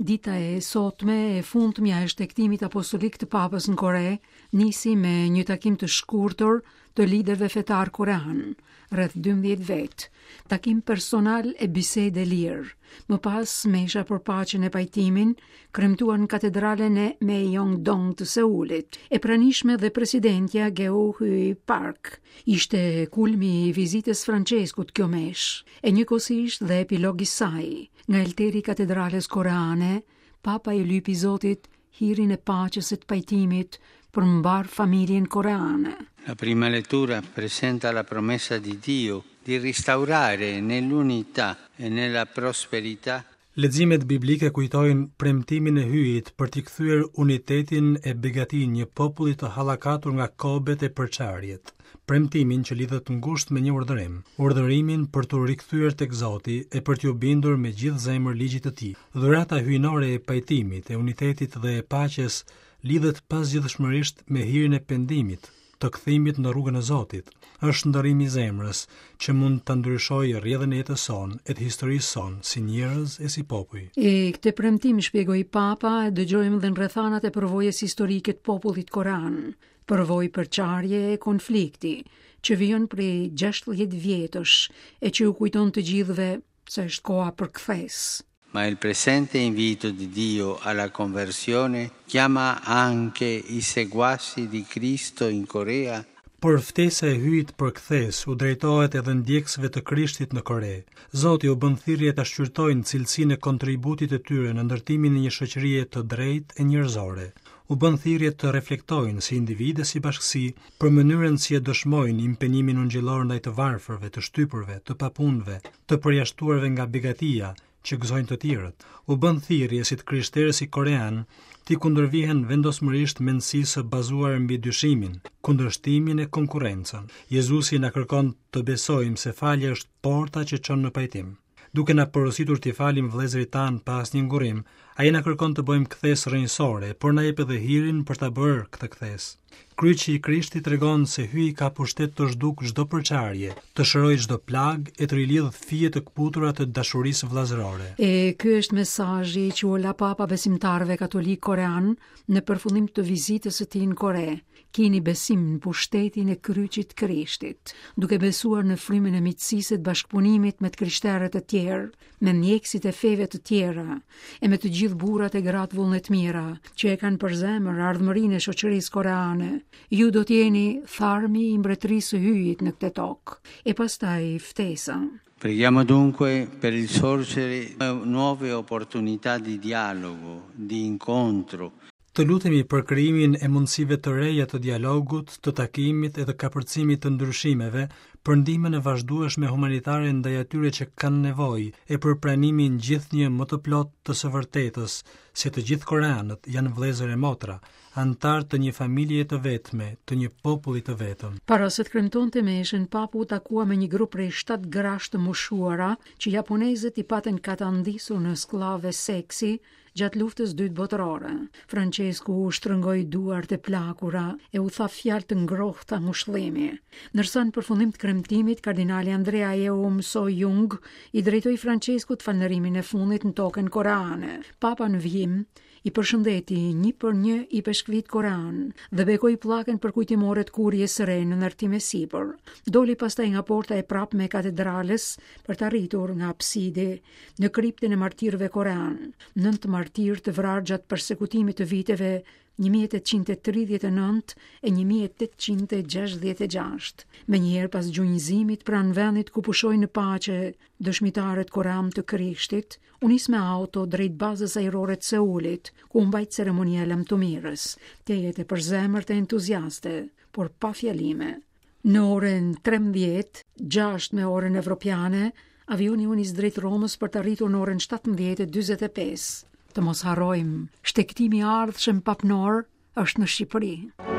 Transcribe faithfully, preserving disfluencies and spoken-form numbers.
Dita e sotme e fundmja e shtektimit apostolik të Papës në Kore nisi me një takim të shkurtër të liderëve fetar korean, rreth dymbëdhjetë vet, takim personal e bisede lirë. Më pas mesha për paqen e pajtimin kremtuar në katedralen e Myeongdong të Seulit, e pranishme dhe presidentja Geo Hy Park. Ishte kulmi i vizitës Franceskut kjo mesh, e njëkohësisht dhe epilog i saj. Nga elteri i katedrales koreane, Papa i lypi Zotit hirin e paqes e të pajtimit për mbar familjen koreane. La prima lettura presenta la promessa di Dio di restaurare nell'unità e nella prosperità. Leximet biblike kujtojnë premtimin e hyjit për t'i kthyer unitetin e begatin një populli të hallakatur nga kobet e përçarjet. Premtimin që lidhet ngushtë me një urdhërim, urdhërimin për t'u rikthyer tek Zoti e për t'u bindur me gjithë zemër ligjit të Tij. Dhurata hyjnore e pajtimit, e unitetit dhe e paqes lidhet pasgjithshmërisht me hirin e pendimit, të kthimit në rrugën e Zotit. Është ndërim i zemrës që mund të ndryshojë rrjedhën e jetës sonë, e të historisë sonë, si njerëz e si popull. E këtë premtim shpjegoi Papa, dëgjojmë dhe në rrethanat e përvojës historike të popullit korean, përvojë përçarje e konflikti, që vijon prej gjashtëdhjetë vjetësh e që u kujton të gjithëve se është koha për kthes. Ma il presente invito di Dio alla conversione chiama anche i seguaci di Cristo in Corea. Por ftesa e hyjit për kthes u drejtohet edhe ndjekësve të Krishtit në Kore. Zoti u bën thirrje ta shqyrtojnë cilësinë e kontributit të tyre në ndërtimin e një shoqërie të drejtë e njerëzore. U bën thirrje të reflektojnë si individe si bashkësi për mënyrën si e dëshmojnë impenjimin ungjillor ndaj të varfërve, të shtypurve, të papunëve, të përjashtuarve nga begatia që gëzojnë të tjerët. U bën thirrje si të krishterës i korean ti kundërvihen vendosmërisht mendësisë së bazuar mbi dyshimin, kundërshtimin e konkurrencën. Jezusi na kërkon të besojmë se falja është porta që çon në pajtim. Duke na porositur t'i falim vëllezërit tan pa asnjë ngurim, ai na kërkon të bëjmë kthes rrënjësore, por na jep edhe hirin për ta bërë këtë kthes. Kryqi i Krishtit tregon se hyi ka pushtet të zhduk çdo përçarje, të shërojë çdo plag e të rilidh fije të kputura të dashurisë vëllazërore. E ky është mesazhi që u la Papa besimtarëve katolik korean në përfundim të vizitës së tij në Kore. Keni besim në pushtetin e kryqit Krishtit, duke besuar në frymën e miqësisë të bashkëpunimit me të krishterët të tjerë, me mjekësit e feve të tjera, e me të gjithë burrat e gratë vullnet mira, që e kanë për zemër ardhmërinë e shoqërisë koreane. Ju do t'jeni tharmi i mbretërisë së hyjit në këtë tokë, e pastaj ftesa. Preghiamo dunque per il sorgere nuove opportunità di dialogo, di incontro. Të lutemi për krijimin e mundësive të reja të dialogut, të takimit e të kapërcimit të ndryshimeve, për ndihmën e vazhdueshme humanitare ndaj atyre që kanë nevojë e për pranimin gjithnjë më të plot të së vërtetës, se të gjithë koreanët janë vëllezër e motra, antar të një familje të vetme, të një populli të vetëm. Para se të kremtonte meshën, Papa u takua me një grup prej shtatë grash të moshuara që japonezët i patën katandisur në sklave seksi gjatë luftës dytë botërore. Francesku u shtrëngoi duart e plakura e u tha fjalë të ngrohta ngushëllimi. Ndërsa në përfundim të kremtimit, kardinali Andrea Yeom So-jung i drejtoi Franceskut falënderimin e fundit në tokën koreane. Papa në vijim i përshëndeti një për një i peshkvit korean dhe bekoi pllakën përkujtimore të kurjes së re në ndërtim e sipër. Doli pastaj nga porta e prapme e katedrales për të arritur nga apsidi në kriptin e martirëve korean. Nëntë martirë të vrarë gjatë përsekutimit të viteve një mijë e tetëqind e tridhjetë e nëntë e një mijë e tetëqind e gjashtëdhjetë e gjashtë. Menjëherë pas gjunjëzimit pranë vendit ku pushojnë në paqe dëshmitarët korean të Krishtit, u nis me auto drejt bazës ajrore të Seulit, ku u mbajt ceremonia lamtomirës. Te jetë për zemër të entuziaste, por pa fjalime. Në orën trembëdhjetë, gjashtë me orën evropiane, avioni u nis drejt Romës për të arritur në orën shtatëmbëdhjetë e dyzet e pesë. Të mos harrojmë, shtegtimi i ardhshëm papnor është në Shqipëri.